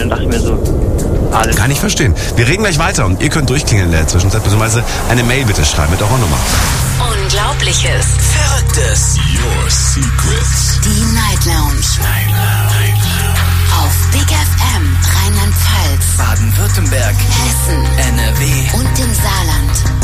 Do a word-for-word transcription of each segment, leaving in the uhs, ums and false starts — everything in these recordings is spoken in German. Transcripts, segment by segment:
dann dachte ich mir so, alles. Kann ich verstehen. Wir reden gleich weiter und ihr könnt durchklingeln in der Zwischenzeit, beziehungsweise eine Mail bitte schreiben mit eurer Nummer. Unglaubliches. Verrücktes. Your Secrets. Die Night Lounge. Night Lounge. Auf Big F M Rheinland-Pfalz, Baden-Württemberg. Hessen, N R W. und im Saarland.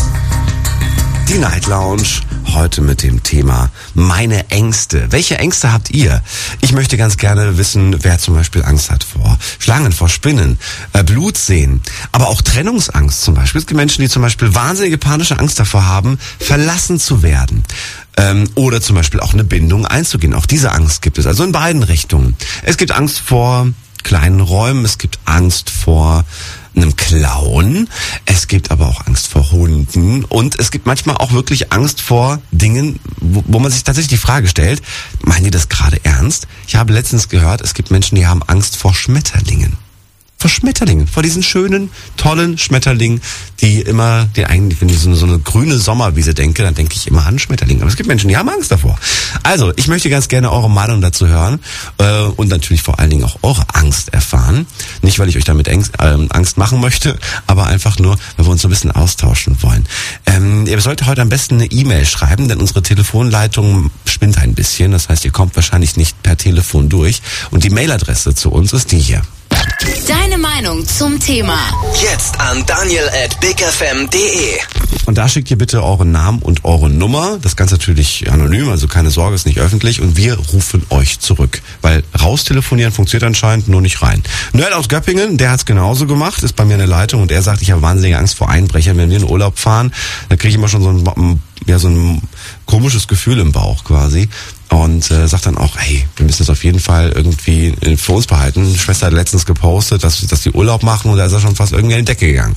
Die Night Lounge, heute mit dem Thema meine Ängste. Welche Ängste habt ihr? Ich möchte ganz gerne wissen, wer zum Beispiel Angst hat vor Schlangen, vor Spinnen, äh, Blut sehen, aber auch Trennungsangst zum Beispiel. Es gibt Menschen, die zum Beispiel wahnsinnige panische Angst davor haben, verlassen zu werden. Ähm, oder zum Beispiel auch eine Bindung einzugehen. Auch diese Angst gibt es, also in beiden Richtungen. Es gibt Angst vor kleinen Räumen, es gibt Angst vor einem Clown, es gibt aber auch Angst vor Hunden und es gibt manchmal auch wirklich Angst vor Dingen, wo, wo man sich tatsächlich die Frage stellt, meinen die das gerade ernst? Ich habe letztens gehört, es gibt Menschen, die haben Angst vor Schmetterlingen. Vor Schmetterlingen, vor diesen schönen, tollen Schmetterlingen, die immer, die eigentlich, wenn ich so eine, so eine grüne Sommerwiese denke, dann denke ich immer an Schmetterlinge. Aber es gibt Menschen, die haben Angst davor. Also, ich möchte ganz gerne eure Meinung dazu hören äh, und natürlich vor allen Dingen auch eure Angst erfahren. Nicht, weil ich euch damit Angst, äh, Angst machen möchte, aber einfach nur, weil wir uns so ein bisschen austauschen wollen. Ähm, ihr solltet heute am besten eine E-Mail schreiben, denn unsere Telefonleitung spinnt ein bisschen. Das heißt, ihr kommt wahrscheinlich nicht per Telefon durch. Und die Mailadresse zu uns ist die hier. Deine Meinung zum Thema. Jetzt an daniel at bigfm punkt de. Und da schickt ihr bitte euren Namen und eure Nummer. Das Ganze natürlich anonym, also keine Sorge, ist nicht öffentlich. Und wir rufen euch zurück. Weil raustelefonieren funktioniert anscheinend, nur nicht rein. Noel aus Göppingen, der hat's genauso gemacht, ist bei mir in der Leitung. Und er sagt, ich habe wahnsinnige Angst vor Einbrechern. Wenn wir in den Urlaub fahren, da kriege ich immer schon so ein, ja, so ein komisches Gefühl im Bauch quasi. Und äh, sagt dann auch, hey, wir müssen das auf jeden Fall irgendwie für uns behalten. Die Schwester hat letztens gepostet, dass, dass die Urlaub machen und da ist er schon fast irgendwie in die Decke gegangen.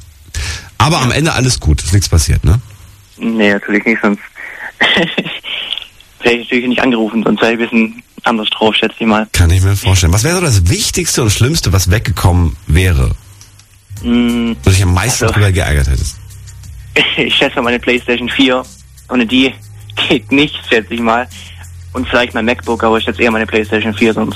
Aber am Ende alles gut, ist nichts passiert, ne? Nee, natürlich nicht, sonst wäre ich natürlich nicht angerufen, sonst wäre ich ein bisschen anders drauf, schätze ich mal. Kann ich mir vorstellen. Was wäre so das Wichtigste und Schlimmste, was weggekommen wäre? Mm, wo du dich am meisten also, drüber geärgert hättest? Ich schätze mal meine PlayStation vier. Ohne die geht nichts, schätze ich mal. Und vielleicht mein MacBook, aber ich schätze eher meine PlayStation vier, sonst...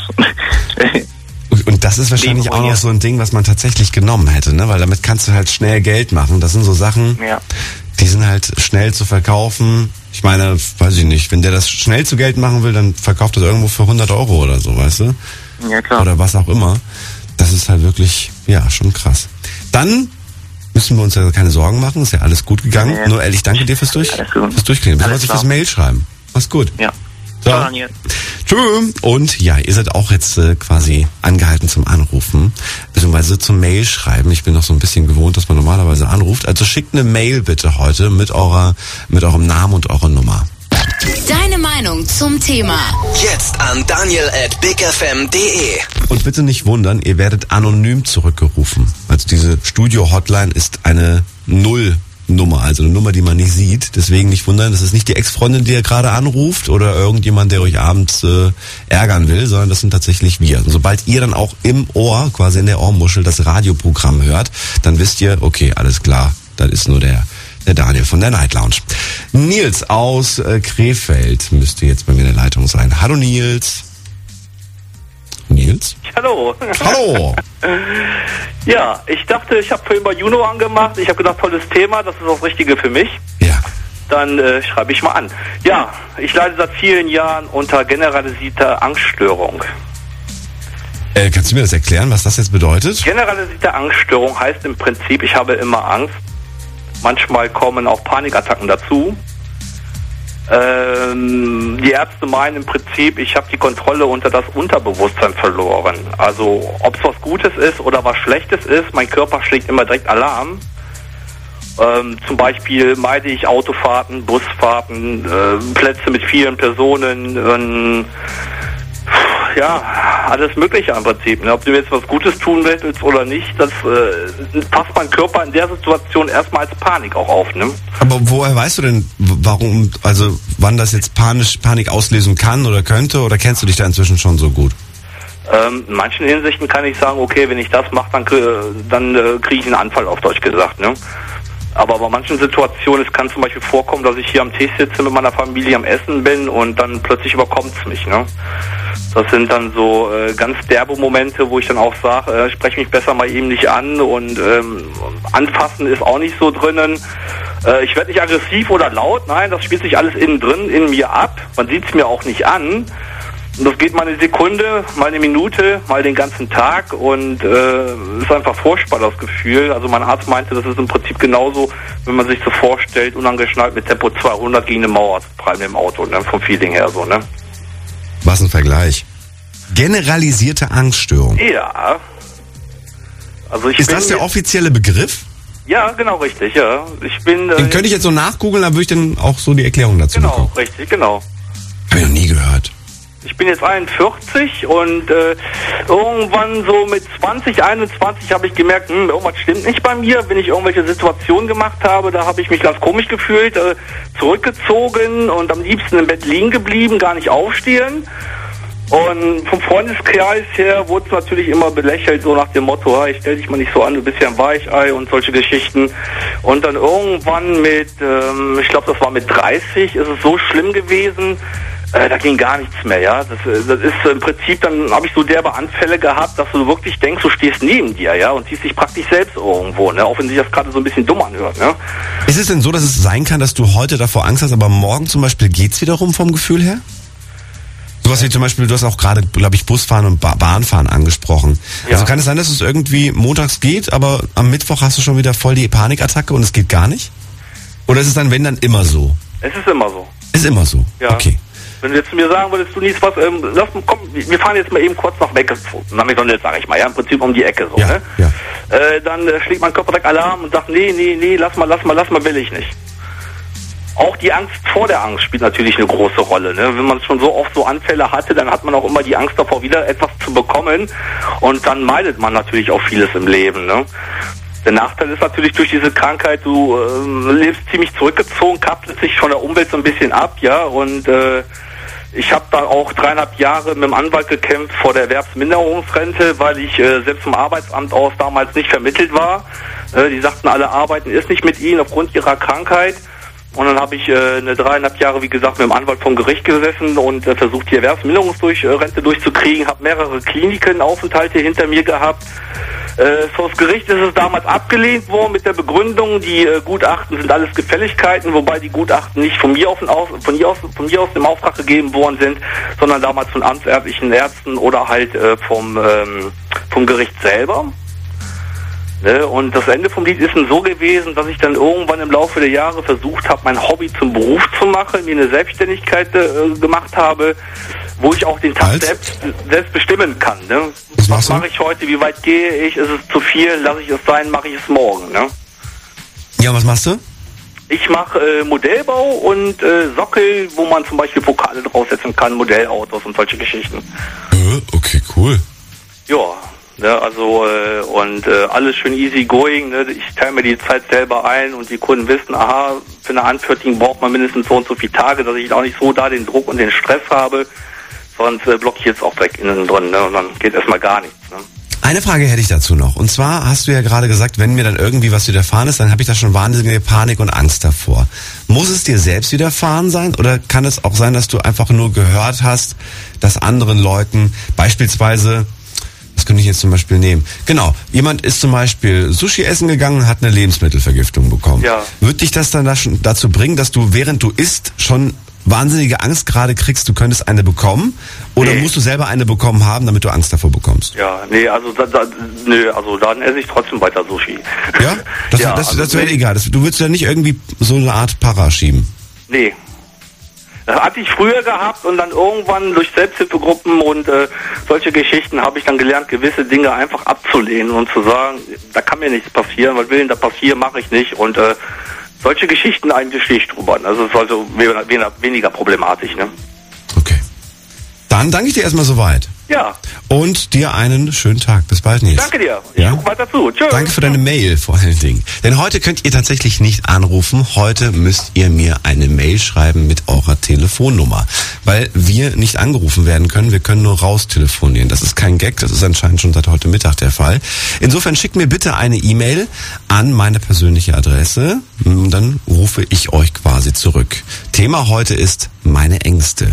Und das ist wahrscheinlich auch noch so ein Ding, was man tatsächlich genommen hätte, ne? Weil damit kannst du halt schnell Geld machen. Das sind so Sachen, ja. Die sind halt schnell zu verkaufen. Ich meine, weiß ich nicht, wenn der das schnell zu Geld machen will, dann verkauft das irgendwo für hundert Euro oder so, weißt du? Ja, klar. Oder was auch immer. Das ist halt wirklich, ja, schon krass. Dann müssen wir uns ja keine Sorgen machen, ist ja alles gut gegangen. Ja. Nur ehrlich, danke dir fürs, Durch, fürs Durchklingen. Bis wir fürs Mail schreiben. Mach's gut. Ja. So. Tschüss. Und ja, ihr seid auch jetzt äh, quasi angehalten zum Anrufen, beziehungsweise zum Mail schreiben. Ich bin noch so ein bisschen gewohnt, dass man normalerweise anruft. Also schickt eine Mail bitte heute mit eurer, mit eurem Namen und eurer Nummer. Deine Meinung zum Thema. Jetzt an daniel at bigfm punkt de. Und bitte nicht wundern, ihr werdet anonym zurückgerufen. Also diese Studio-Hotline ist eine Null. Nummer, also eine Nummer, die man nicht sieht. Deswegen nicht wundern, das ist nicht die Ex-Freundin, die ihr gerade anruft oder irgendjemand, der euch abends äh, ärgern will, sondern das sind tatsächlich wir. Und sobald ihr dann auch im Ohr, quasi in der Ohrmuschel, das Radioprogramm hört, dann wisst ihr, okay, alles klar, das ist nur der der Daniel von der Night Lounge. Nils aus äh, Krefeld müsste jetzt bei mir in der Leitung sein. Hallo Nils. Nils? Hallo. Hallo. Ja, ich dachte, ich habe vorhin bei Juno angemacht. Ich habe gedacht, tolles Thema, das ist das Richtige für mich. Ja. Dann äh, schreibe ich mal an. Ja, ich leide seit vielen Jahren unter generalisierter Angststörung. Äh, kannst du mir das erklären, was das jetzt bedeutet? Generalisierte Angststörung heißt im Prinzip, ich habe immer Angst. Manchmal kommen auch Panikattacken dazu. Ähm, die Ärzte meinen im Prinzip, ich habe die Kontrolle unter das Unterbewusstsein verloren. Also ob es was Gutes ist oder was Schlechtes ist, mein Körper schlägt immer direkt Alarm. Ähm, zum Beispiel meide ich Autofahrten, Busfahrten, äh, Plätze mit vielen Personen, ähm, ja, alles Mögliche im Prinzip. Ne? Ob du jetzt was Gutes tun willst oder nicht, das äh, passt mein Körper in der Situation erstmal als Panik auch auf. Ne? Aber woher weißt du denn, warum, also wann das jetzt Panisch, Panik auslösen kann oder könnte, oder kennst du dich da inzwischen schon so gut? Ähm, in manchen Hinsichten kann ich sagen, okay, wenn ich das mache, dann, dann äh, kriege ich einen Anfall, auf Deutsch gesagt. Ne? Aber bei manchen Situationen, es kann zum Beispiel vorkommen, dass ich hier am Tisch sitze mit meiner Familie am Essen bin und dann plötzlich überkommt es mich. Ne? Das sind dann so äh, ganz derbe Momente, wo ich dann auch sage, äh, spreche mich besser mal eben nicht an und ähm, anfassen ist auch nicht so drinnen. Äh, ich werde nicht aggressiv oder laut, nein, das spielt sich alles innen drin, in mir ab. Man sieht es mir auch nicht an. Und das geht mal eine Sekunde, mal eine Minute, mal den ganzen Tag und äh, ist einfach furchtbar, das Gefühl. Also mein Arzt meinte, das ist im Prinzip genauso, wenn man sich so vorstellt, unangeschnallt mit Tempo zweihundert gegen eine Mauer zu treiben im Auto, ne? Vom Feeling her so, ne? Was ein Vergleich. Generalisierte Angststörung. Ja. Also ich ist bin das der offizielle Begriff? Ja, genau, richtig, ja. Ich bin... Äh, Den könnte ich jetzt so nachgoogeln, dann würde ich dann auch so die Erklärung dazu genau, bekommen. Genau, richtig, genau. Hab ich noch nie gehört. Ich bin jetzt einundvierzig und äh, irgendwann so mit zwanzig, einundzwanzig habe ich gemerkt, hm, irgendwas stimmt nicht bei mir. Wenn ich irgendwelche Situationen gemacht habe, da habe ich mich ganz komisch gefühlt, äh, zurückgezogen und am liebsten im Bett liegen geblieben, gar nicht aufstehen. Und vom Freundeskreis her wurde es natürlich immer belächelt, so nach dem Motto, hey, stell dich mal nicht so an, du bist ja ein Weichei und solche Geschichten. Und dann irgendwann mit, ähm, ich glaube, das war mit dreißig, ist es so schlimm gewesen, äh, da ging gar nichts mehr, ja. Das, das ist im Prinzip, dann habe ich so derbe Anfälle gehabt, dass du wirklich denkst, du stehst neben dir, ja, und siehst dich praktisch selbst irgendwo, ne, auch wenn sich das gerade so ein bisschen dumm anhört, ne. Ist es denn so, dass es sein kann, dass du heute davor Angst hast, aber morgen zum Beispiel geht's wiederum vom Gefühl her? Sowas wie zum Beispiel, du hast auch gerade, glaube ich, Busfahren und ba- Bahnfahren angesprochen. Ja. Also kann es sein, dass es irgendwie montags geht, aber am Mittwoch hast du schon wieder voll die Panikattacke und es geht gar nicht? Oder ist es dann, wenn, dann immer so? Es ist immer so. Ist immer so? Ja. Okay. Wenn du jetzt zu mir sagen würdest, du nichts was, ähm, lass, komm, wir fahren jetzt mal eben kurz nach Mecke, nach McDonald's, sag ich mal, ja, im Prinzip um die Ecke so, Ja, ne? ja. Äh, dann äh, schlägt mein Körper direkt Alarm und sagt, nee, nee, nee, lass mal, lass mal, lass mal, will ich nicht. Auch die Angst vor der Angst spielt natürlich eine große Rolle. Ne? Wenn man schon so oft so Anfälle hatte, dann hat man auch immer die Angst davor, wieder etwas zu bekommen. Und dann meidet man natürlich auch vieles im Leben. Ne? Der Nachteil ist natürlich durch diese Krankheit, du äh, lebst ziemlich zurückgezogen, kapselst dich von der Umwelt so ein bisschen ab, ja. Und äh, ich habe da auch dreieinhalb Jahre mit dem Anwalt gekämpft vor der Erwerbsminderungsrente, weil ich äh, selbst vom Arbeitsamt aus damals nicht vermittelt war. Äh, die sagten, alle arbeiten ist nicht mit ihnen aufgrund ihrer Krankheit. Und dann habe ich äh, eine dreieinhalb Jahre, wie gesagt, mit dem Anwalt vom Gericht gesessen und äh, versucht, die Erwerbsminderungsrente durchzukriegen. Habe mehrere Kliniken-Aufenthalte hinter mir gehabt. Äh, vor das Gericht ist es damals abgelehnt worden mit der Begründung, die äh, Gutachten sind alles Gefälligkeiten, wobei die Gutachten nicht von mir aus, aus, von mir aus, von mir aus im Auftrag gegeben worden sind, sondern damals von amtsärztlichen Ärzten oder halt äh, vom, ähm, vom Gericht selber. Ne? Und das Ende vom Lied ist dann so gewesen, dass ich dann irgendwann im Laufe der Jahre versucht habe, mein Hobby zum Beruf zu machen, mir eine Selbstständigkeit äh, gemacht habe, wo ich auch den Tag Als? selbst, selbst bestimmen kann. Ne? Was, Was mache ich heute, wie weit gehe ich, ist es zu viel, lasse ich es sein, mache ich es morgen. Ne? Ja, was machst du? Ich mache äh, Modellbau und äh, Sockel, wo man zum Beispiel Pokale draufsetzen kann, Modellautos und solche Geschichten. Äh, okay, cool. Ja. Ne, also äh, und äh, alles schön easy going. Ne? Ich teile mir die Zeit selber ein und die Kunden wissen, aha, für eine Anfertigung braucht man mindestens so und so viele Tage, dass ich auch nicht so da den Druck und den Stress habe. Sonst äh, blocke ich jetzt auch direkt innen drin, ne? Und dann geht erstmal gar nichts. Ne? Eine Frage hätte ich dazu noch. Und zwar hast du ja gerade gesagt, wenn mir dann irgendwie was widerfahren ist, dann habe ich da schon wahnsinnige Panik und Angst davor. Muss es dir selbst widerfahren sein oder kann es auch sein, dass du einfach nur gehört hast, dass anderen Leuten beispielsweise... Das könnte ich jetzt zum Beispiel nehmen. Genau, jemand ist zum Beispiel Sushi essen gegangen und hat eine Lebensmittelvergiftung bekommen. Ja. Wird dich das dann dazu bringen, dass du, während du isst, schon wahnsinnige Angst gerade kriegst, du könntest eine bekommen? Oder nee. musst du selber eine bekommen haben, damit du Angst davor bekommst? Ja, nee, also da, da, nö, also dann esse ich trotzdem weiter Sushi. Ja? Das, ja, das, also das wäre nee. egal. Das, du würdest ja nicht irgendwie so eine Art Para schieben. Nee. Das hatte ich früher gehabt und dann irgendwann durch Selbsthilfegruppen und äh, solche Geschichten habe ich dann gelernt, gewisse Dinge einfach abzulehnen und zu sagen, da kann mir nichts passieren, was will denn da passieren, mache ich nicht. Und äh, solche Geschichten eigentlich stehe ich drüber. Also es ist also weniger, weniger problematisch. Ne? Okay. Dann danke ich dir erstmal soweit. Ja. Und dir einen schönen Tag. Bis bald, Nils. Danke dir. Ich ja? gucke weiter zu. Tschüss. Danke für deine Mail vor allen Dingen. Denn heute könnt ihr tatsächlich nicht anrufen. Heute müsst ihr mir eine Mail schreiben mit eurer Telefonnummer. Weil wir nicht angerufen werden können. Wir können nur raus telefonieren. Das ist kein Gag. Das ist anscheinend schon seit heute Mittag der Fall. Insofern schickt mir bitte eine E-Mail an meine persönliche Adresse. Dann rufe ich euch quasi zurück. Thema heute ist meine Ängste.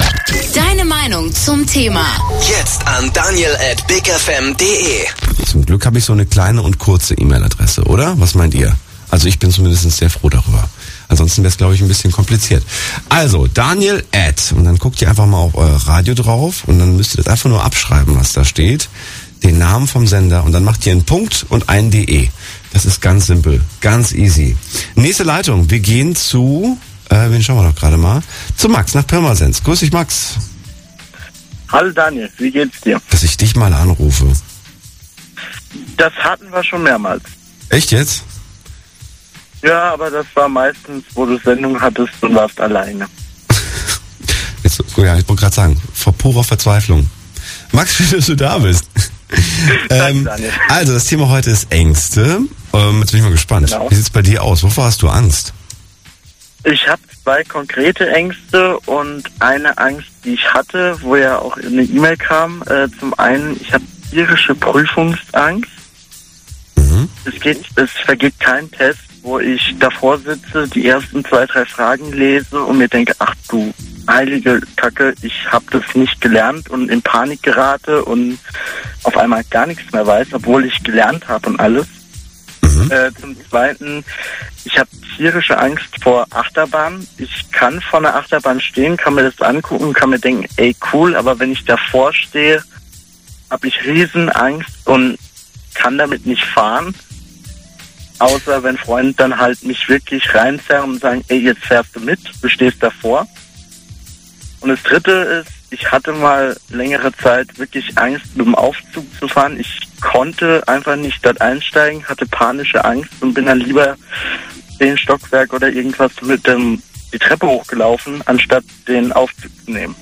Deine Meinung zum Thema. Jetzt an daniel at bigfm.de. Zum Glück habe ich so eine kleine und kurze E-Mail-Adresse, oder? Was meint ihr? Also ich bin zumindest sehr froh darüber. Ansonsten wäre es, glaube ich, ein bisschen kompliziert. Also, Daniel at, und dann guckt ihr einfach mal auf euer Radio drauf und dann müsst ihr das einfach nur abschreiben, was da steht. Den Namen vom Sender und dann macht ihr einen Punkt und ein D E. Das ist ganz simpel, ganz easy. Nächste Leitung, wir gehen zu... Äh, wen schauen wir doch gerade mal? Zu Max nach Pirmasens. Grüß dich, Max. Hallo Daniel, wie geht's dir? Dass ich dich mal anrufe. Das hatten wir schon mehrmals. Echt jetzt? Ja, aber das war meistens, wo du Sendung hattest und warst alleine. Jetzt, ja, ich wollte gerade sagen, vor purer Verzweiflung. Max, schön, dass du da bist. ähm, Daniel. Also, das Thema heute ist Ängste. Ähm, jetzt bin ich mal gespannt. Genau. Wie sieht's bei dir aus? Wovor hast du Angst? Ich habe zwei konkrete Ängste und eine Angst, die ich hatte, wo ja auch eine E-Mail kam. Äh, zum einen, ich habe tierische Prüfungsangst. Mhm. Es geht, es vergeht kein Test, wo ich davor sitze, die ersten zwei, drei Fragen lese und mir denke, ach du heilige Kacke, ich habe das nicht gelernt und in Panik gerate und auf einmal gar nichts mehr weiß, obwohl ich gelernt habe und alles. Mhm. Äh, zum Zweiten, ich habe tierische Angst vor Achterbahn. Ich kann vor einer Achterbahn stehen, kann mir das angucken, kann mir denken, ey cool, aber wenn ich davor stehe, habe ich riesen Angst und kann damit nicht fahren. Außer wenn Freunde dann halt mich wirklich reinzerren und sagen, ey, jetzt fährst du mit, du stehst davor. Und das Dritte ist, ich hatte mal längere Zeit wirklich Angst, mit dem Aufzug zu fahren. Ich konnte einfach nicht dort einsteigen, hatte panische Angst und bin dann lieber den Stockwerk oder irgendwas mit dem die Treppe hochgelaufen, anstatt den Aufzug zu nehmen.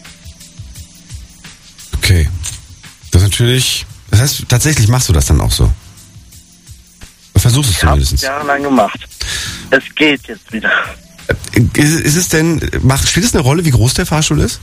Okay. Das ist natürlich... Das heißt, tatsächlich machst du das dann auch so? Du versuchst es Ich habe zumindest. es jahrelang gemacht. Es geht jetzt wieder. Ist, ist es denn... Macht, spielt es eine Rolle, wie groß der Fahrstuhl ist?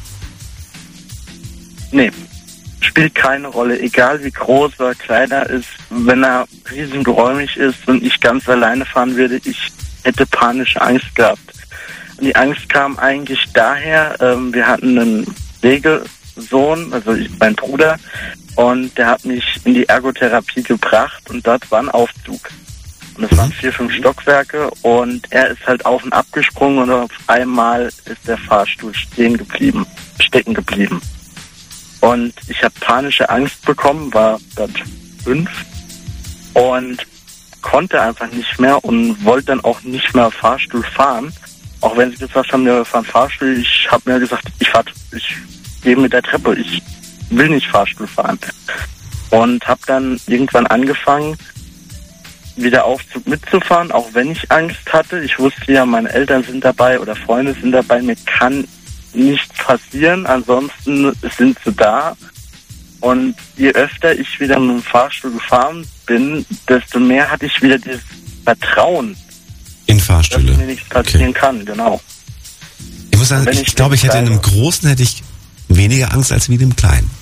Nee, spielt keine Rolle. Egal wie groß oder kleiner ist, wenn er riesengeräumig ist und ich ganz alleine fahren würde, ich hätte panische Angst gehabt. Und die Angst kam eigentlich daher, ähm, wir hatten einen Pflegesohn, also ich, mein Bruder, und der hat mich in die Ergotherapie gebracht und dort war ein Aufzug. Und es waren vier, fünf Stockwerke und er ist halt auf und ab gesprungen und auf einmal ist der Fahrstuhl stehen geblieben, stecken geblieben. Und ich habe panische Angst bekommen, war dort fünf und konnte einfach nicht mehr und wollte dann auch nicht mehr Fahrstuhl fahren. Auch wenn sie gesagt haben, wir fahren Fahrstuhl, ich habe mir gesagt, ich fahr, ich gehe mit der Treppe, ich will nicht Fahrstuhl fahren. Und habe dann irgendwann angefangen, wieder Aufzug mitzufahren, auch wenn ich Angst hatte. Ich wusste ja, meine Eltern sind dabei oder Freunde sind dabei, mir kann nichts passieren, ansonsten sind sie da. Und je öfter ich wieder mit dem Fahrstuhl gefahren bin, desto mehr hatte ich wieder dieses Vertrauen, In Fahrstühle? dass mir nichts passieren Okay. kann, genau. Ich muss sagen, Wenn ich, ich ich glaube, ich hätte in einem kleine- großen hätte ich weniger Angst als wie in einem kleinen.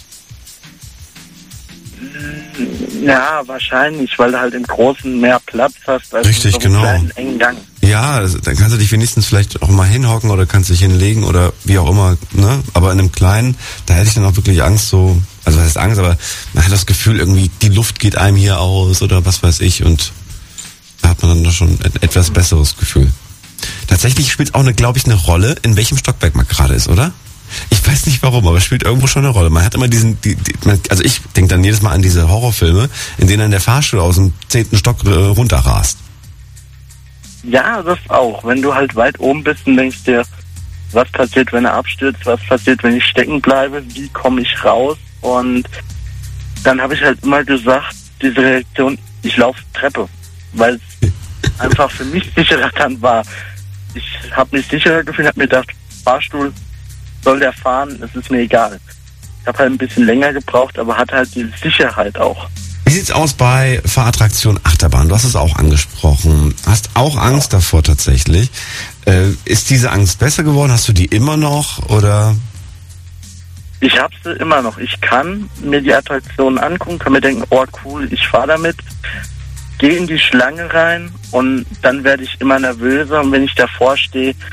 Ja, wahrscheinlich, weil du halt im Großen mehr Platz hast als Richtig, in so einem genau. kleinen, engen Gang. Ja, also, dann kannst du dich wenigstens vielleicht auch mal hinhocken oder kannst dich hinlegen oder wie auch immer, ne? Aber in einem kleinen, da hätte ich dann auch wirklich Angst so, also was heißt Angst, aber man hat das Gefühl irgendwie, die Luft geht einem hier aus oder was weiß ich und da hat man dann doch schon ein etwas besseres Gefühl. Tatsächlich spielt es auch, eine, glaube ich, eine Rolle, in welchem Stockwerk man gerade ist, oder? Ich weiß nicht warum, aber es spielt irgendwo schon eine Rolle. Man hat immer diesen, die, die, man, also ich denke dann jedes Mal an diese Horrorfilme, in denen dann der Fahrstuhl aus dem zehnten Stock äh, runterrast. Ja, das auch. Wenn du halt weit oben bist und denkst dir, was passiert, wenn er abstürzt, was passiert, wenn ich stecken bleibe, wie komme ich raus? Und dann habe ich halt immer gesagt, diese Reaktion, ich laufe Treppe, weil es einfach für mich sicherer dann war. Ich habe mich sicherer gefühlt, habe mir gedacht, Fahrstuhl, soll der fahren, es ist mir egal. Ich habe halt ein bisschen länger gebraucht, aber hatte halt die Sicherheit auch. Wie sieht's aus bei Fahrattraktion Achterbahn? Du hast es auch angesprochen. Hast auch Angst davor tatsächlich. Äh, ist diese Angst besser geworden? Hast du die immer noch oder? Ich habe sie immer noch. Ich kann mir die Attraktionen angucken, kann mir denken, oh cool, ich fahre damit, gehe in die Schlange rein und dann werde ich immer nervöser und wenn ich davor stehe,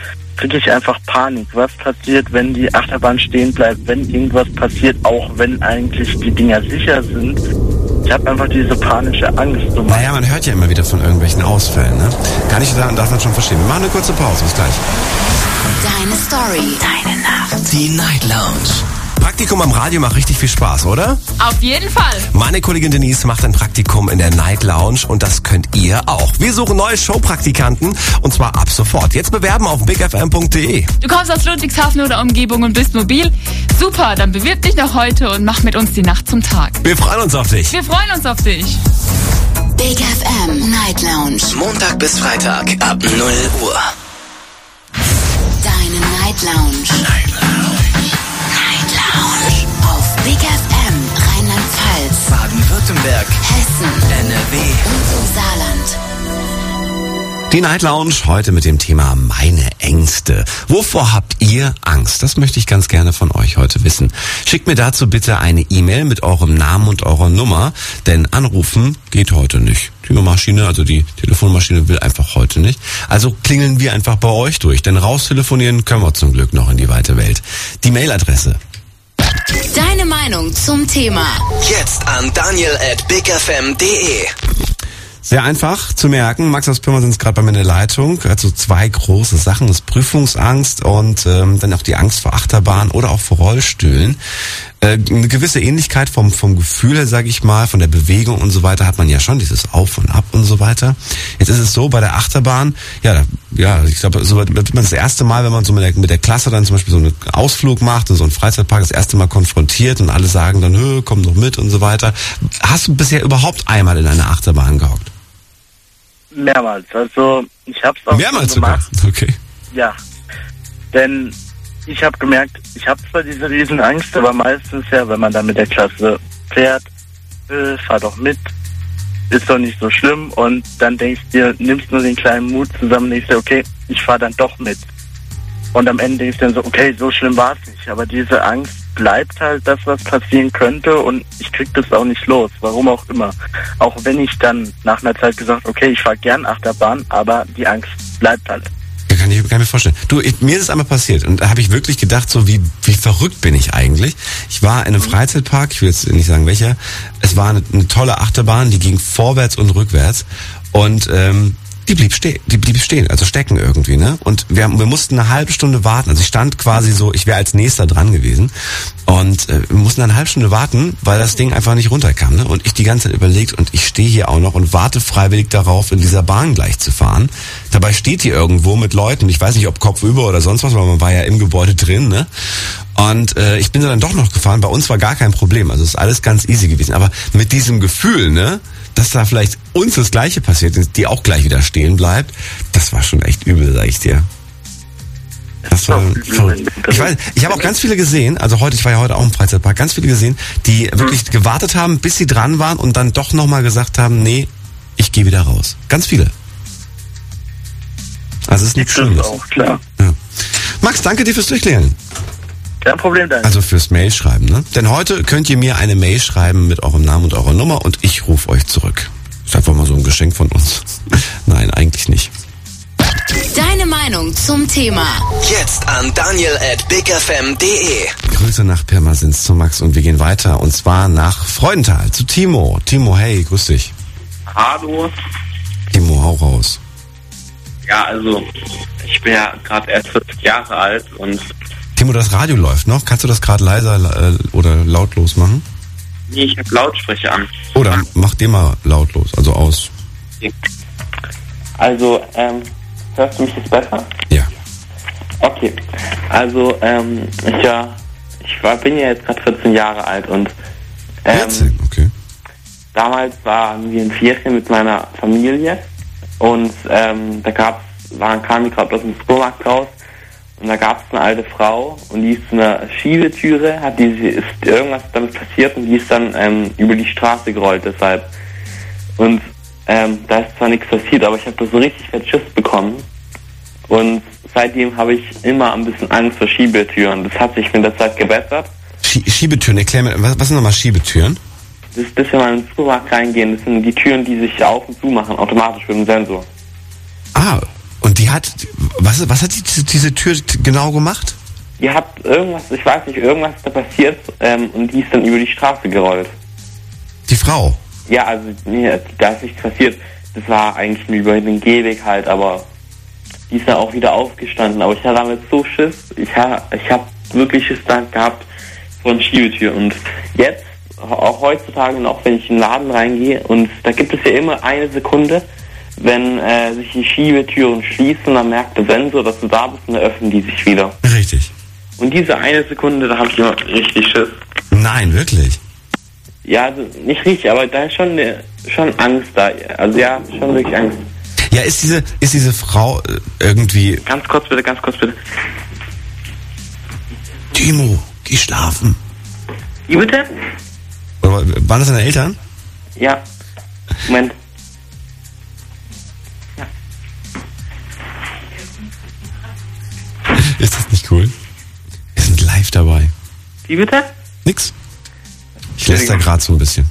kriege ich einfach Panik. Was passiert, wenn die Achterbahn stehen bleibt, wenn irgendwas passiert, auch wenn eigentlich die Dinger sicher sind? Ich habe einfach diese panische Angst. So naja, man hört ja immer wieder von irgendwelchen Ausfällen, ne? Kann ich sagen, darf man schon verstehen. Wir machen eine kurze Pause, bis gleich. Deine Story, deine Nacht. Die Night Lounge. Praktikum am Radio macht richtig viel Spaß, oder? Auf jeden Fall. Meine Kollegin Denise macht ein Praktikum in der Night Lounge und das könnt ihr auch. Wir suchen neue Showpraktikanten und zwar ab sofort. Jetzt bewerben auf big f m punkt d e. Du kommst aus Ludwigshafen oder Umgebung und bist mobil? Super, dann bewirb dich noch heute und mach mit uns die Nacht zum Tag. Wir freuen uns auf dich. Wir freuen uns auf dich. Big F M Night Lounge. Montag bis Freitag ab null Uhr. Deine Night Lounge. Night Lounge. Night Lounge. Auf Big F M Rheinland-Pfalz, Baden-Württemberg, Hessen, N R W und im Saarland. Die Night Lounge heute mit dem Thema meine Ängste. Wovor habt ihr Angst? Das möchte ich ganz gerne von euch heute wissen. Schickt mir dazu bitte eine E-Mail mit eurem Namen und eurer Nummer, denn anrufen geht heute nicht. Die Maschine, also die Telefonmaschine will einfach heute nicht. Also klingeln wir einfach bei euch durch, denn raustelefonieren können wir zum Glück noch in die weite Welt. Die Mailadresse. Deine Meinung zum Thema. Jetzt an daniel at big f m punkt d e. Sehr einfach zu merken. Max aus Pirmasens ist gerade bei mir in der Leitung. Er hat so zwei große Sachen. Das ist Prüfungsangst und ähm, dann auch die Angst vor Achterbahn oder auch vor Rollstühlen. Äh, eine gewisse Ähnlichkeit vom vom Gefühl her, sage ich mal, von der Bewegung und so weiter hat man ja schon, dieses Auf und Ab und so weiter. Jetzt ist es so, bei der Achterbahn, ja, ja, ich glaube, so wird man das erste Mal, wenn man so mit der, mit der Klasse dann zum Beispiel so einen Ausflug macht in so einen Freizeitpark, das erste Mal konfrontiert und alle sagen dann, hö, komm doch mit und so weiter. Hast du bisher überhaupt einmal in einer Achterbahn gehockt? Mehrmals. Also ich habe es auch Mehrmals schon gemacht. sogar? Okay. Ja, denn ich habe gemerkt, ich habe zwar diese Riesenangst, aber meistens ja, wenn man dann mit der Klasse fährt, äh, fahr doch mit, ist doch nicht so schlimm und dann denkst du dir, nimmst nur den kleinen Mut zusammen und denkst dir, okay, ich fahr dann doch mit. Und am Ende denkst du dann so, okay, so schlimm war es nicht, aber diese Angst bleibt halt das, was passieren könnte und ich krieg das auch nicht los, warum auch immer. Auch wenn ich dann nach einer Zeit gesagt, okay, ich fahr gern Achterbahn, aber die Angst bleibt halt. Ja, kann ich, kann ich mir vorstellen. Du, ich, mir ist es einmal passiert und da habe ich wirklich gedacht, so wie wie verrückt bin ich eigentlich. Ich war in einem Freizeitpark, ich will jetzt nicht sagen welcher, es war eine, eine tolle Achterbahn, die ging vorwärts und rückwärts und ähm, die blieb stehen, die blieb stehen, also stecken irgendwie, ne? Und wir, wir mussten eine halbe Stunde warten. Also ich stand quasi so, ich wäre als nächster dran gewesen und äh, wir mussten eine halbe Stunde warten, weil das Ding einfach nicht runterkam, ne? Und ich die ganze Zeit überlegt und ich stehe hier auch noch und warte freiwillig darauf, in dieser Bahn gleich zu fahren. Dabei steht die irgendwo mit Leuten, ich weiß nicht, ob kopfüber oder sonst was, weil man war ja im Gebäude drin, ne? Und äh, ich bin dann doch noch gefahren. Bei uns war gar kein Problem, also ist alles ganz easy gewesen. Aber mit diesem Gefühl, ne, dass da vielleicht uns das Gleiche passiert ist, die auch gleich wieder stehen bleibt, das war schon echt übel, sag ich dir. Das war verrückt. Ich weiß, ich habe auch ganz viele gesehen, also heute, ich war ja heute auch im Freizeitpark, ganz viele gesehen, die wirklich gewartet haben, bis sie dran waren und dann doch nochmal gesagt haben, nee, ich gehe wieder raus. Ganz viele. Also es ist nichts Schlimmes. Auch, klar. Ja. Max, danke dir fürs Durchklären. Kein Problem, danke. Also fürs Mail schreiben, ne? Denn heute könnt ihr mir eine Mail schreiben mit eurem Namen und eurer Nummer und ich rufe euch zurück. Ist einfach mal so ein Geschenk von uns. Nein, eigentlich nicht. Deine Meinung zum Thema. Jetzt an daniel at big f m punkt d e. Grüße nach Pirmasens zu Max und wir gehen weiter und zwar nach Freudenthal zu Timo. Timo, hey, grüß dich. Hallo. Timo, hau raus. Ja, also ich bin ja gerade erst vierzig Jahre alt und... Timo, das Radio läuft noch. Kannst du das gerade leiser äh, oder lautlos machen? Nee, ich habe Lautsprecher an. Oder mach den mal lautlos, also aus. Okay. Also, ähm, hörst du mich jetzt besser? Ja. Okay, also, ähm, ich, ja, ich war, bin ja jetzt gerade vierzehn Jahre alt und ähm, vierzehn, okay. Damals waren wir in Ferien mit meiner Familie und ähm, da gab's, waren, kamen wir gerade aus dem Supermarkt raus und da gab es eine alte Frau und die ist zu einer Schiebetüre, hat die, ist irgendwas damit passiert und die ist dann ähm, über die Straße gerollt deshalb. Und ähm, da ist zwar nichts passiert, aber ich habe da so richtig fett Schiss bekommen und seitdem habe ich immer ein bisschen Angst vor Schiebetüren. Das hat sich mit der Zeit gebessert. Schie- Schiebetüren, erklär mir, was, was sind nochmal Schiebetüren? Das ist, bis wir mal in den Supermarkt reingehen, das sind die Türen, die sich auf und zu machen, automatisch mit dem Sensor. Ah, Und die hat, was, was hat die, diese Tür genau gemacht? Die hat irgendwas, ich weiß nicht, irgendwas ist da passiert ähm, und die ist dann über die Straße gerollt. Die Frau? Ja, also nee, da ist nichts passiert. Das war eigentlich nur über den Gehweg halt, aber die ist dann auch wieder aufgestanden. Aber ich hatte damit so Schiss. Ich habe ich hab wirklich Schiss da gehabt von Schiebetür. Und jetzt, auch heutzutage noch, wenn ich in den Laden reingehe, und da gibt es ja immer eine Sekunde, wenn äh, sich die Schiebetüren schließen, dann merkt der Sensor, dass du da bist und dann öffnen die sich wieder. Richtig. Und diese eine Sekunde, da habe ich immer richtig Schiss. Nein, wirklich? Ja, also nicht richtig, aber da ist schon, schon Angst da. Also ja, schon wirklich Angst. Ja, ist diese, ist diese Frau äh, irgendwie... Ganz kurz bitte, ganz kurz bitte. Timo, geh schlafen. Wie bitte? Oder, waren das deine Eltern? Ja. Moment. Ja. Ist das nicht cool? Wir sind live dabei. Wie bitte? Nix. Ich läster gerade so ein bisschen.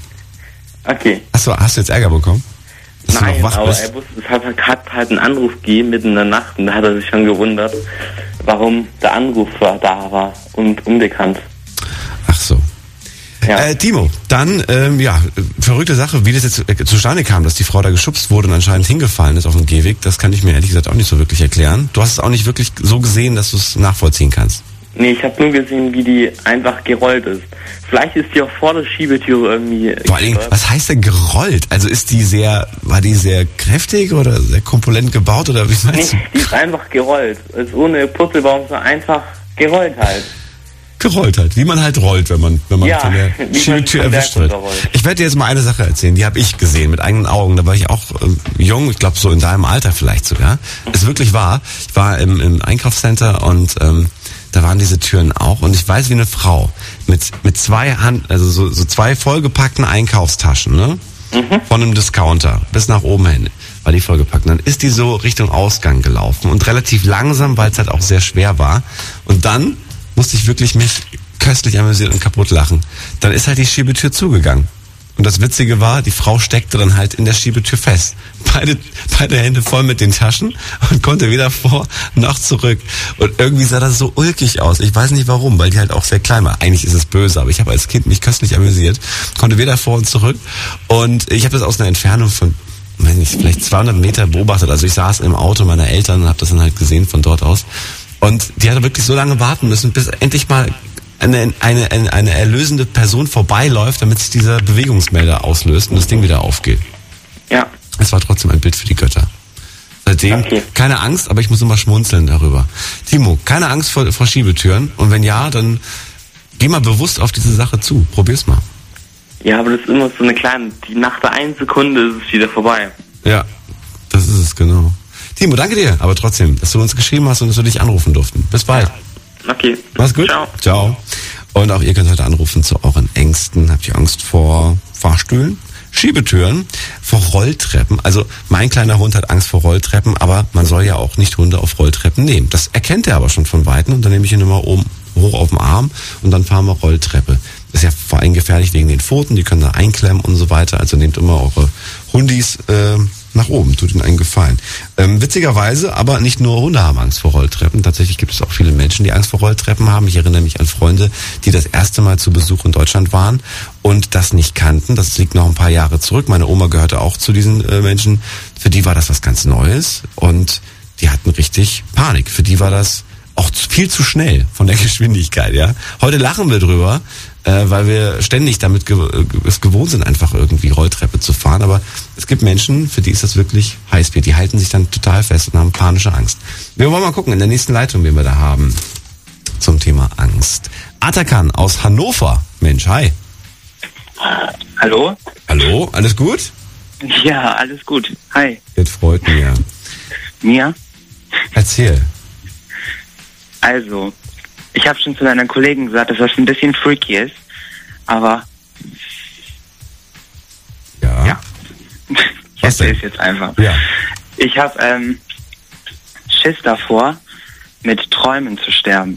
Okay. Hast du, hast du jetzt Ärger bekommen? Dass Nein, du noch wach aber bist? er wusste, es hat halt, halt einen Anruf gegeben mitten in der Nacht und da hat er sich schon gewundert, warum der Anruf war, da war und unbekannt. Ach so. Ja. Äh, Timo, dann, ähm, ja, verrückte Sache, wie das jetzt äh, zustande kam, dass die Frau da geschubst wurde und anscheinend hingefallen ist auf dem Gehweg, das kann ich mir ehrlich gesagt auch nicht so wirklich erklären. Du hast es auch nicht wirklich so gesehen, dass du es nachvollziehen kannst. Nee, ich habe nur gesehen, wie die einfach gerollt ist. Vielleicht ist die auch vor der Schiebetüre irgendwie... Vor allem, was heißt denn gerollt? Also ist die sehr, war die sehr kräftig oder sehr komponent gebaut oder wie meinst Nee, du? die ist einfach gerollt. Ist ohne Purzelbaum, sondern einfach gerollt halt. Gerollt halt, wie man halt rollt, wenn man, wenn man Ja, von der wie man Schiebetür von der erwischt wird. runterrollt. Ich werde dir jetzt mal eine Sache erzählen, die habe ich gesehen mit eigenen Augen. Da war ich auch ähm, jung, ich glaube so in deinem Alter vielleicht sogar. Ist wirklich wahr. Ich war im, im Einkaufscenter und ähm, da waren diese Türen auch und ich weiß, wie eine Frau mit mit zwei Hand, also so, so zwei vollgepackten Einkaufstaschen, ne? Mhm. Von einem Discounter bis nach oben hin war die vollgepackt. Und dann ist die so Richtung Ausgang gelaufen und relativ langsam, weil es halt auch sehr schwer war. Und dann musste ich wirklich mich köstlich amüsieren und kaputt lachen. Dann ist halt die Schiebetür zugegangen. Und das Witzige war, die Frau steckte dann halt in der Schiebetür fest. Beide, beide Hände voll mit den Taschen und konnte weder vor noch zurück. Und irgendwie sah das so ulkig aus. Ich weiß nicht warum, weil die halt auch sehr klein war. Eigentlich ist es böse, aber ich habe als Kind mich köstlich amüsiert. Konnte weder vor und zurück. Und ich habe das aus einer Entfernung von, weiß nicht, vielleicht zweihundert Meter beobachtet. Also ich saß im Auto meiner Eltern und habe das dann halt gesehen von dort aus. Und die hatte wirklich so lange warten müssen, bis endlich mal Eine, eine, eine, eine erlösende Person vorbeiläuft, damit sich dieser Bewegungsmelder auslöst und das Ding wieder aufgeht. Ja. Es war trotzdem ein Bild für die Götter. Seitdem Okay. keine Angst, aber ich muss immer schmunzeln darüber. Timo, keine Angst vor, vor Schiebetüren? Und wenn ja, dann geh mal bewusst auf diese Sache zu. Probier's mal. Ja, aber das ist immer so eine kleine... Die nach der einen Sekunde ist es wieder vorbei. Ja, das ist es, genau. Timo, danke dir, aber trotzdem, dass du uns geschrieben hast und dass wir dich anrufen durften. Bis bald. Okay. Mach's gut. Ciao. Ciao. Und auch ihr könnt heute anrufen zu euren Ängsten. Habt ihr Angst vor Fahrstühlen, Schiebetüren, vor Rolltreppen? Also mein kleiner Hund hat Angst vor Rolltreppen, aber man soll ja auch nicht Hunde auf Rolltreppen nehmen. Das erkennt er aber schon von Weitem und dann nehme ich ihn immer oben hoch auf den Arm und dann fahren wir Rolltreppe. Das ist ja vor allem gefährlich wegen den Pfoten, die können da einklemmen und so weiter. Also nehmt immer eure Hundis äh, nach oben, tut ihnen einen Gefallen. Ähm, witzigerweise, aber nicht nur Hunde haben Angst vor Rolltreppen. Tatsächlich gibt es auch viele Menschen, die Angst vor Rolltreppen haben. Ich erinnere mich an Freunde, die das erste Mal zu Besuch in Deutschland waren und das nicht kannten. Das liegt noch ein paar Jahre zurück. Meine Oma gehörte auch zu diesen äh, Menschen. Für die war das was ganz Neues und die hatten richtig Panik. Für die war das auch viel zu schnell von der Geschwindigkeit, ja. Heute lachen wir drüber, äh, weil wir ständig damit ge- es gewohnt sind, einfach irgendwie Rolltreppe zu fahren. Aber es gibt Menschen, für die ist das wirklich Highspeed. Die halten sich dann total fest und haben panische Angst. Wir wollen mal gucken in der nächsten Leitung, wen wir da haben zum Thema Angst. Atakan aus Hannover. Mensch, hi. Hallo? Hallo, alles gut? Ja, alles gut. Hi. Das freut mich ja. Mia? Erzähl. Also, ich habe schon zu deiner Kollegin gesagt, dass das ein bisschen freaky ist, aber Ja. ja, ich Was denn? erzähle es jetzt einfach. Ja. Ich habe ähm, Schiss davor, mit Träumen zu sterben.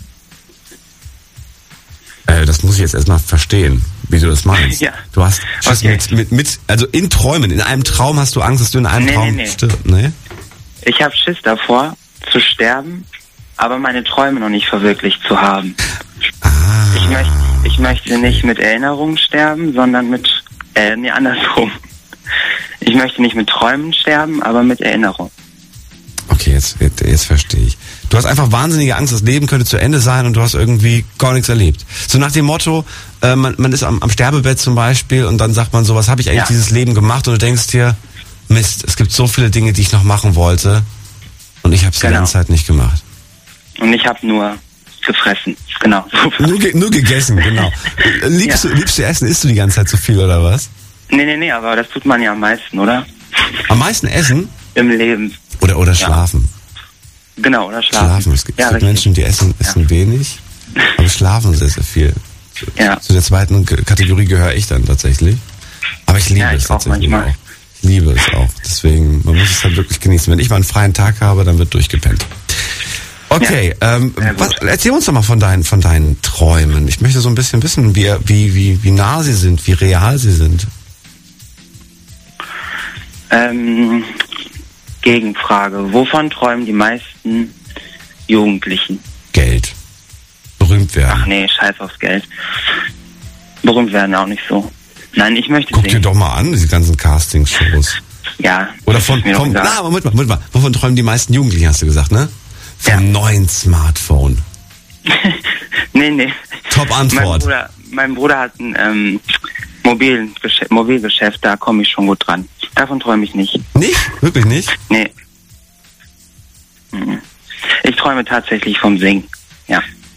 Äh, das muss ich jetzt erstmal verstehen, wie du das meinst. Ja. Du hast Schiss Okay. mit, mit, mit, also in Träumen, in einem Traum hast du Angst, dass du in einem Nee, Traum nee, nee. stirbst, ne? Ich habe Schiss davor, zu sterben, aber meine Träume noch nicht verwirklicht zu haben. Ah. Ich möchte, ich möchte nicht mit Erinnerungen sterben, sondern mit, äh, nee, andersrum. Ich möchte nicht mit Träumen sterben, aber mit Erinnerungen. Okay, jetzt, jetzt, jetzt verstehe ich. Du hast einfach wahnsinnige Angst, das Leben könnte zu Ende sein und du hast irgendwie gar nichts erlebt. So nach dem Motto, äh, man, man ist am, am Sterbebett zum Beispiel und dann sagt man so, was habe ich eigentlich Ja. dieses Leben gemacht? Und du denkst dir, Mist, es gibt so viele Dinge, die ich noch machen wollte und ich habe es Genau. die ganze Zeit nicht gemacht. Und ich habe nur gefressen, genau. Nur, ge nur gegessen, genau. Liebst, Ja. du, liebst du Essen? Isst du die ganze Zeit zu viel oder was? Nee, nee, nee, aber das tut man ja am meisten, oder? Am meisten essen? Im Leben. Oder, oder schlafen? Genau, oder schlafen. Schlafen. Es gibt, Ja, es gibt richtig. Menschen, die essen, essen wenig, aber schlafen sehr, sehr viel. Ja. Zu der zweiten K- Kategorie gehöre ich dann tatsächlich. Aber ich liebe Ja, ich es auch tatsächlich manchmal. auch. Ich liebe es auch. Deswegen, man muss es halt wirklich genießen. Wenn ich mal einen freien Tag habe, dann wird durchgepennt. Okay, ähm, sehr gut. was, erzähl uns doch mal von deinen, von deinen Träumen. Ich möchte so ein bisschen wissen, wie, wie, wie, wie nah sie sind, wie real sie sind. Ähm, Gegenfrage. Wovon träumen die meisten Jugendlichen? Geld. Berühmt werden. Ach nee, scheiß aufs Geld. Berühmt werden auch nicht so. Nein, ich möchte Guck dir singen. doch mal an, diese ganzen Castingshows. Ja. Oder das von, ist mir doch vom, egal. na, Moment mal, Moment mal. Wovon träumen die meisten Jugendlichen, hast du gesagt, ne? Vom Ja. neuen Smartphone. nee, nee. Top Mein Antwort. Bruder, mein Bruder hat ein ähm, Mobilgeschäft, Mobilgeschäft, da komme ich schon gut dran. Davon träume ich nicht. Nicht? Wirklich nicht? Nee. Mhm. Ich träume tatsächlich vom Singen. Ja.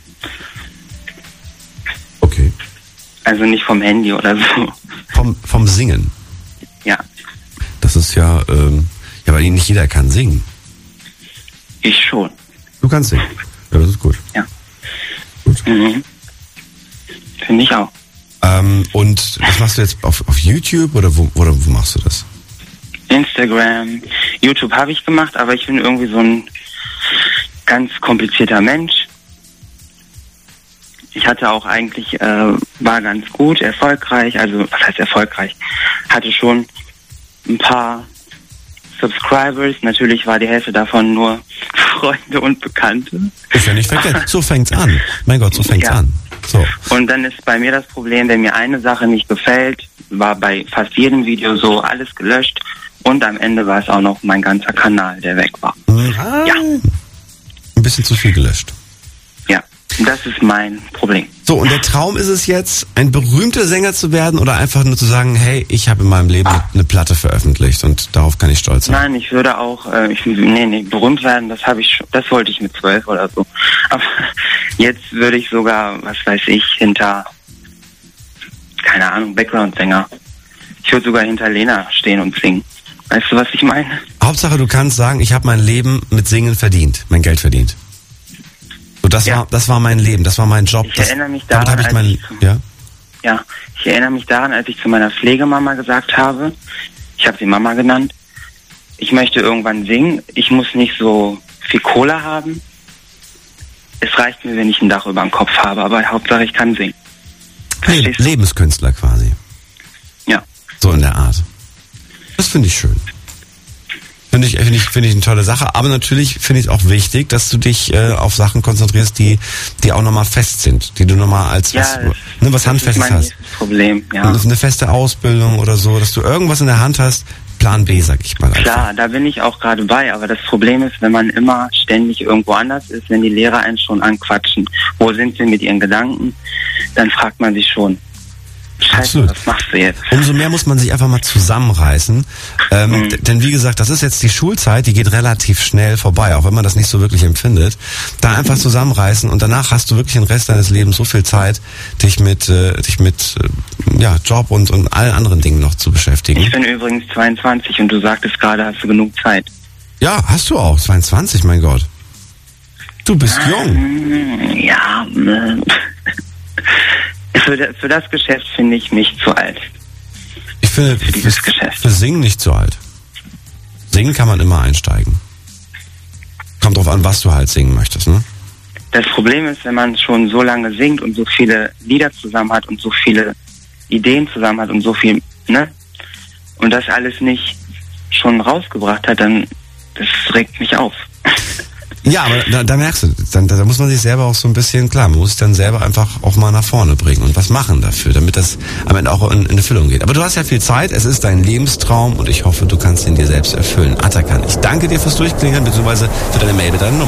Okay. Also nicht vom Handy oder so. Vom, vom Singen. Ja. Das ist ja, ähm, ja, weil nicht jeder kann singen. Ich schon. Du kannst singen. Ja, das ist gut. Ja. Gut. Mhm. Finde ich auch. Ähm, und das machst du jetzt auf, auf YouTube oder wo, oder wo machst du das? Instagram, YouTube habe ich gemacht, aber ich bin irgendwie so ein ganz komplizierter Mensch. Ich hatte auch eigentlich, äh, war ganz gut, erfolgreich, also was heißt erfolgreich? Hatte schon ein paar Subscribers, natürlich war die Hälfte davon nur Freunde und Bekannte. Ist ja nicht verkehrt. So fängt's an. Mein Gott, so fängt's Ja. an. So. Und dann ist bei mir das Problem, wenn mir eine Sache nicht gefällt, war bei fast jedem Video so, alles gelöscht und am Ende war es auch noch mein ganzer Kanal, der weg war. Ah, Ja. Ein bisschen zu viel gelöscht. Ja, das ist mein Problem. So, und der Traum ist es jetzt, ein berühmter Sänger zu werden oder einfach nur zu sagen, hey, ich habe in meinem Leben eine Platte veröffentlicht und darauf kann ich stolz sein. Nein, ich würde auch, äh, ich, nee, nee, berühmt werden, das habe ich schon, das wollte ich mit zwölf oder so. Aber jetzt würde ich sogar, was weiß ich, hinter, keine Ahnung, Background-Sänger. Ich würde sogar hinter Lena stehen und singen. Weißt du, was ich meine? Hauptsache, du kannst sagen, ich habe mein Leben mit Singen verdient, mein Geld verdient. So, das Ja. war, das war mein Leben, das war mein Job. Ich das, erinnere mich damit daran, habe ich mein, als ich- ja? Ja, ich erinnere mich daran, als ich zu meiner Pflegemama gesagt habe, ich habe sie Mama genannt, ich möchte irgendwann singen, ich muss nicht so viel Kohle haben. Es reicht mir, wenn ich ein Dach über dem Kopf habe, aber Hauptsache ich kann singen. Le Verstehst du? Lebenskünstler quasi. Ja. So in der Art. Das finde ich schön. Finde ich, finde ich, finde ich eine tolle Sache. Aber natürlich finde ich es auch wichtig, dass du dich äh, auf Sachen konzentrierst, die, die auch nochmal fest sind, die du nochmal als Ja, was, das- ne, was Das ist Handfestes mein hast. nächstes Problem, ja. Und eine feste Ausbildung oder so, dass du irgendwas in der Hand hast. Plan B, sag ich mal. einfach. Klar, da bin ich auch gerade bei, aber das Problem ist, wenn man immer ständig irgendwo anders ist, wenn die Lehrer einen schon anquatschen, wo sind sie mit ihren Gedanken, dann fragt man sich schon, Scheiße, Absolut. was machst du jetzt? Umso mehr muss man sich einfach mal zusammenreißen. Ähm, Mhm. d- Denn wie gesagt, das ist jetzt die Schulzeit, die geht relativ schnell vorbei, auch wenn man das nicht so wirklich empfindet. Da einfach zusammenreißen und danach hast du wirklich den Rest deines Lebens so viel Zeit, dich mit, äh, dich mit äh, ja, Job und, und allen anderen Dingen noch zu beschäftigen. Ich bin übrigens zweiundzwanzig und du sagtest gerade, hast du genug Zeit. Ja, hast du auch. zweiundzwanzig, mein Gott. Du bist jung. Hm, Ja, äh, für, da- für das Geschäft finde ich mich zu alt. Ich finde, Für dieses für, Geschäft. für Singen nicht zu alt. Singen kann man immer einsteigen. Kommt drauf an, was du halt singen möchtest, ne? Das Problem ist, wenn man schon so lange singt und so viele Lieder zusammen hat und so viele Ideen zusammen hat und so viel, ne? Und das alles nicht schon rausgebracht hat, dann das regt mich auf. Ja, aber da, da merkst du, dann, da muss man sich selber auch so ein bisschen, klar, man muss sich dann selber einfach auch mal nach vorne bringen und was machen dafür, damit das am Ende auch in, in Erfüllung geht. Aber du hast ja viel Zeit, es ist dein Lebenstraum und ich hoffe, du kannst ihn dir selbst erfüllen. Atakan, ich danke dir fürs Durchklingeln, beziehungsweise für deine Mail mit deiner Nummer.